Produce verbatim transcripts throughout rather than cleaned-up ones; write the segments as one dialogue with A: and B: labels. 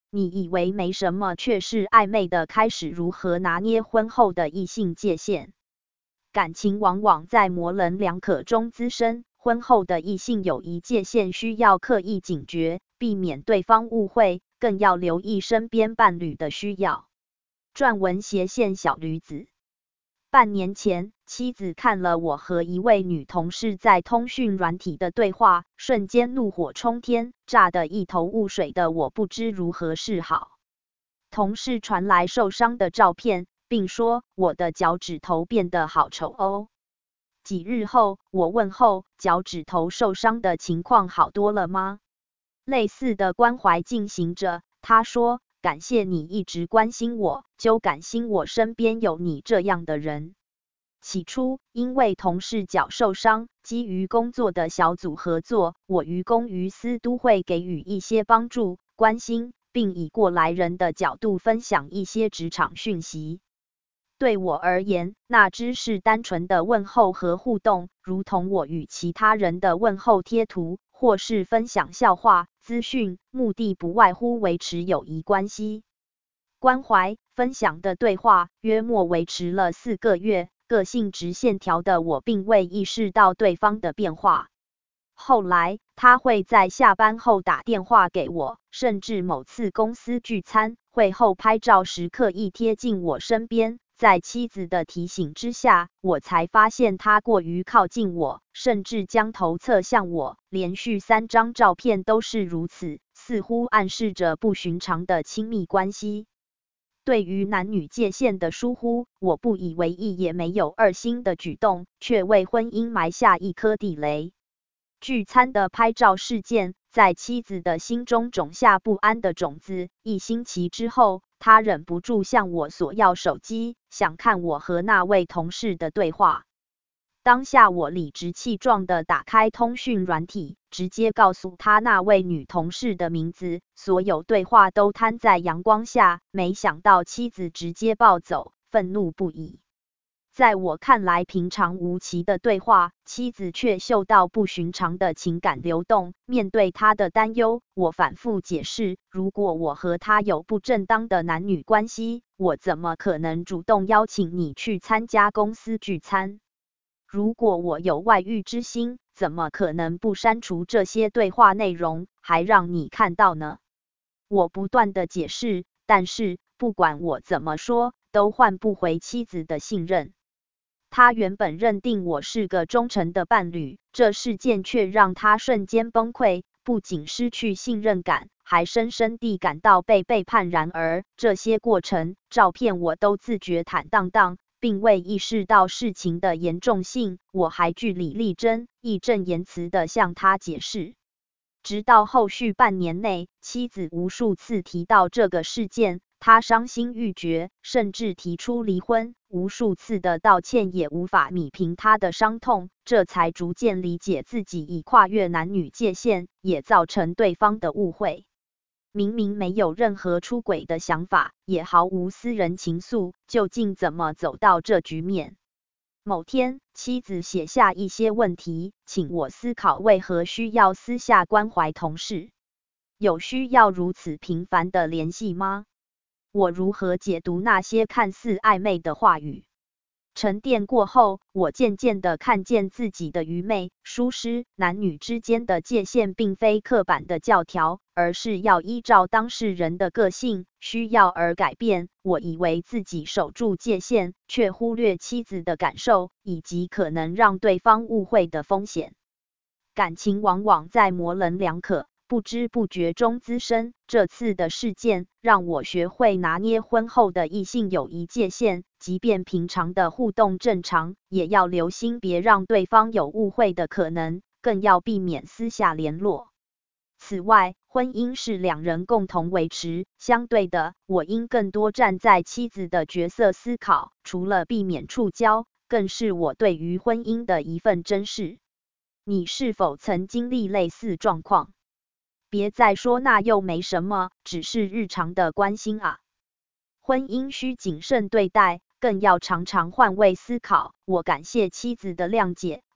A: 你以为没什么，却是暧昧的开始。如何拿捏婚后的异性界限？感情往往在模棱两可中滋生，婚后的异性友谊界限需要刻意警觉，避免对方误会，更要留意身边伴侣的需要。撰文斜线小驴子。半年前，妻子看了我和一位女同事在通讯软体的对话，瞬间怒火冲天，炸得一头雾水的我不知如何是好。同事传来受伤的照片，并说我的脚趾头变得好丑哦。几日后，我问候脚趾头受伤的情况好多了吗？类似的关怀进行着，他说感谢你一直关心我，就感心我身边有你这样的人。起初，因为同事脚受伤，基于工作的小组合作，我于公于私都会给予一些帮助、关心，并以过来人的角度分享一些职场讯息。对我而言，那只是单纯的问候和互动，如同我与其他人的问候贴图，或是分享笑话、资讯，目的不外乎维持友谊关系。关怀分享的对话约莫维持了四个月，个性直线条的我并未意识到对方的变化。后来，他会在下班后打电话给我，甚至某次公司聚餐，会后拍照时刻意贴近我身边。在妻子的提醒之下，我才发现他过于靠近我，甚至将头侧向我，连续三张照片都是如此，似乎暗示着不寻常的亲密关系。对于男女界限的疏忽，我不以为意，也没有二心的举动，却为婚姻埋下一颗地雷。聚餐的拍照事件，在妻子的心中种下不安的种子。一星期之后，她忍不住向我索要手机，想看我和那位同事的对话。当下我理直气壮地打开通讯软体，直接告诉她那位女同事的名字，所有对话都摊在阳光下。没想到妻子直接暴走，愤怒不已。在我看来平常无奇的对话，妻子却嗅到不寻常的情感流动。面对她的担忧，我反复解释，如果我和她有不正当的男女关系，我怎么可能主动邀请你去参加公司聚餐？如果我有外遇之心，怎么可能不删除这些对话内容，还让你看到呢？我不断的解释，但是不管我怎么说，都换不回妻子的信任。他原本认定我是个忠诚的伴侣，这事件却让他瞬间崩溃，不仅失去信任感，还深深地感到被背叛。然而，这些过程、照片我都自觉坦荡荡，并未意识到事情的严重性。我还据理力争，义正言辞地向他解释。直到后续半年内，妻子无数次提到这个事件，他伤心欲绝，甚至提出离婚。无数次的道歉也无法弭平他的伤痛，这才逐渐理解自己已跨越男女界限，也造成对方的误会。明明没有任何出轨的想法，也毫无私人情愫，究竟怎么走到这局面？某天，妻子写下一些问题，请我思考为何需要私下关怀同事，有需要如此频繁的联系吗？我如何解读那些看似暧昧的话语？沉淀过后，我渐渐地看见自己的愚昧、疏失。男女之间的界限并非刻板的教条，而是要依照当事人的个性、需要而改变。我以为自己守住界限，却忽略妻子的感受，以及可能让对方误会的风险。感情往往在模棱两可、不知不觉中滋生。这次的事件让我学会拿捏婚后的异性友谊界限，即便平常的互动正常，也要留心别让对方有误会的可能，更要避免私下联络。此外，婚姻是两人共同维持，相对的，我应更多站在妻子的角色思考，除了避免触礁，更是我对于婚姻的一份珍视。你是否曾经历类似状况？别再说那又没什么，只是日常的关心啊。婚姻需谨慎对待，更要常常换位思考。我感谢妻子的谅解，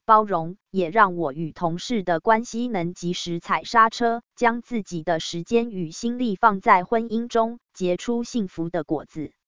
A: 包容，也让我与同事的关系能及时踩刹车，将自己的时间与心力放在婚姻中，结出幸福的果子。